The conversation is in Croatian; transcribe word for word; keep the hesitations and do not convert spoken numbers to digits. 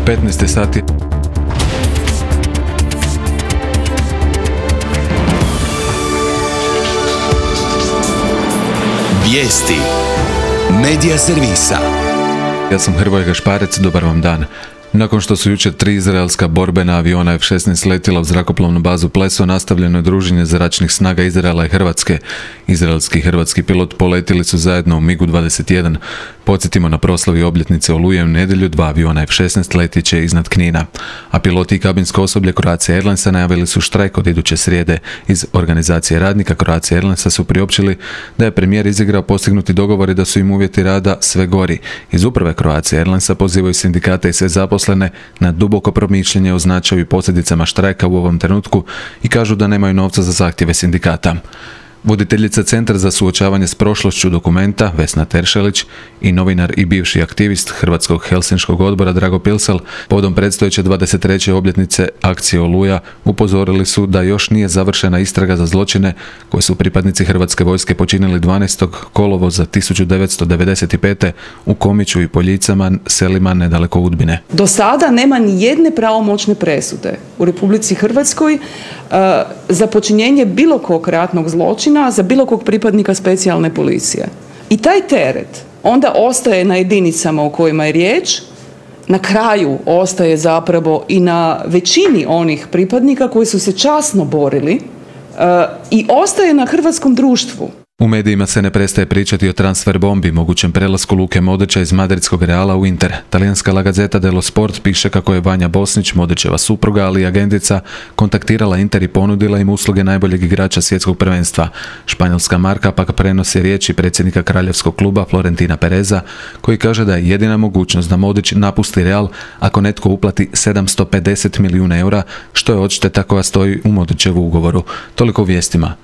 petnaest sati. Vijesti Medija servisa. Ja sam Hrvoje Gašparec, dobar vam dan. Nakon što su jučer tri izraelska borbena aviona F šesnaest letila u zrakoplovnu bazu Pleso, nastavljeno je druženje zračnih snaga Izraela i Hrvatske. Izraelski i hrvatski pilot poletili su zajedno u migu dvadeset jedan. Podsjetimo, na proslavi obljetnice Oluje u nedjelju dva aviona F šesnaest letit će iznad Knina. A piloti i kabinsko osoblje Croatia Airlinesa najavili su štrajk od iduće srijede. Iz organizacije radnika Croatia Airlinesa su priopćili da je premijer izigrao postignuti dogovor i da su im uvjeti rada sve gori. Iz uprave Croatia Airlinesa pozivaju sindikate i sve zaposlene na duboko promišljanje o značaju i posljedicama štrajka u ovom trenutku i kažu da nemaju novca za zahtjeve sindikata. Voditeljica Centra za suočavanje s prošlošću Dokumenta, Vesna Teršelić, i novinar i bivši aktivist Hrvatskog Helsinškog odbora Drago Pilsel povodom predstojeće dvadeset treće obljetnice akcije Oluja upozorili su da još nije završena istraga za zločine koje su pripadnici Hrvatske vojske počinili dvanaestog kolovoza tisuću devetsto devedeset pete u Komiću i Poljicama, selima nedaleko Udbine. Do sada nema ni jedne pravomoćne presude u Republici Hrvatskoj uh, za počinjenje bilo kog ratnog zločina za bilo kog pripadnika specijalne policije. I taj teret onda ostaje na jedinicama o kojima je riječ, na kraju ostaje zapravo i na većini onih pripadnika koji su se časno borili uh, i ostaje na hrvatskom društvu. U medijima se ne prestaje pričati o transfer bombi, mogućem prelasku Luke Modrića iz madridskog Reala u Inter. Talijanska La Gazzetta dello Sport piše kako je Vanja Bosnić, Modrićeva supruga, ali i agentica, kontaktirala Inter i ponudila im usluge najboljeg igrača svjetskog prvenstva. Španjolska Marka pak prenosi riječi predsjednika kraljevskog kluba Florentina Pereza, koji kaže da je jedina mogućnost da Modrić napusti Real ako netko uplati sedamsto pedeset milijuna eura, što je odšteta koja stoji u Modrićevu ugovoru. Toliko u vijestima.